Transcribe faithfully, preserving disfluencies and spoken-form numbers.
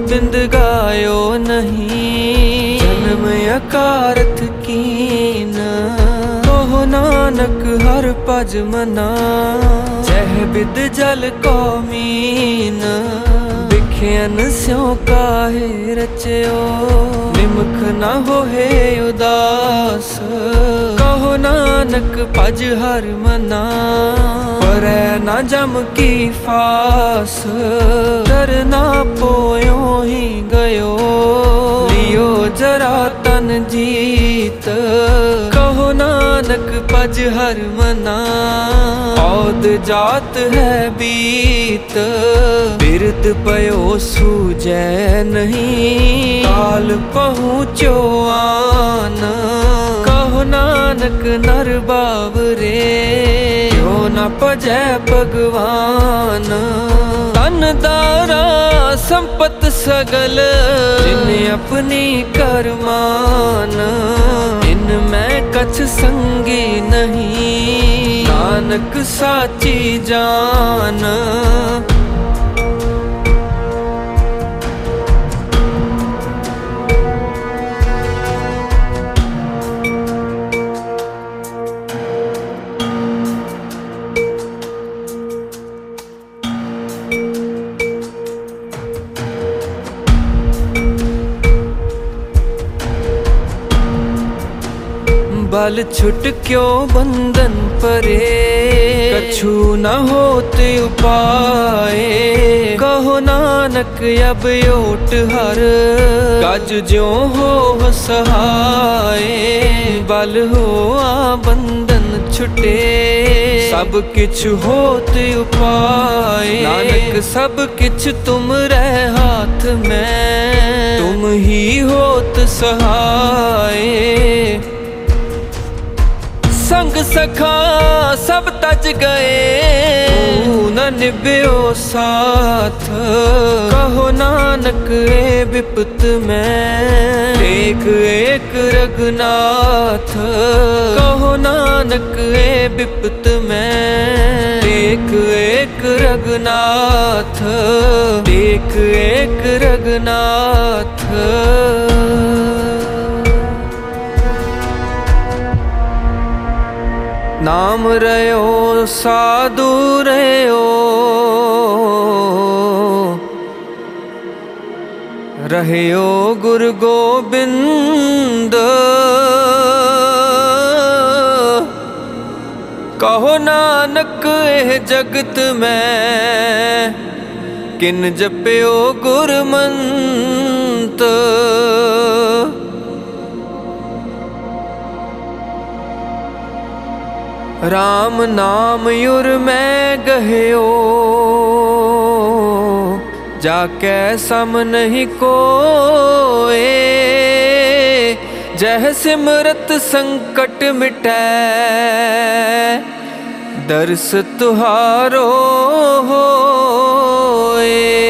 बिंद गायो नहीं, जन्म अकारथ कीन। कहो नानक हर पज मना, जह बिद जल को मीन। बिख्यन स्यों काहे रचयो, निमख न होहे उदास। कहो नानक पज हर मना, परै न जम की फास। डरना पोयो ही गयो, लियो जरा तन जीत। कहो नानक पज हर मना, औद जात है बीत। बिरद पयो सूझै नहीं, काल पहुँचो आन। कहो नानक नर बावरे, क्यों न पजै भगवान। धन दारा संपत सगल, जिन अपनी करमान। इनमें कछ संगी नहीं, नानक साची जान। बल छुट क्यों बंधन परे, कछु न होत उपाय। कहो नानक अब ओट हर, गज ज्यों हो सहाय। बल हो आ बंधन छुटे, सब किछ होत उपाय। नानक सब किछ तुम रे हाथ में, तुम ही होत सहाय। संग सखा सब तज गए, न निभ्यो साथ। कहो नानक ए विपत में, एक एक रघुनाथ। कहो नानक ए विपत में, एक एक रघुनाथ। एक एक रघुनाथ। नाम रयो साधु रयो, रहयो गुरु गोबिंद। कहो नानक एह जगत में, किन जप्यो गुरमंत। राम नाम युर में गह्यो, जाकै सम नहीं कोए। जह सिमरत संकट मिटै, दर्श तुहारो होए।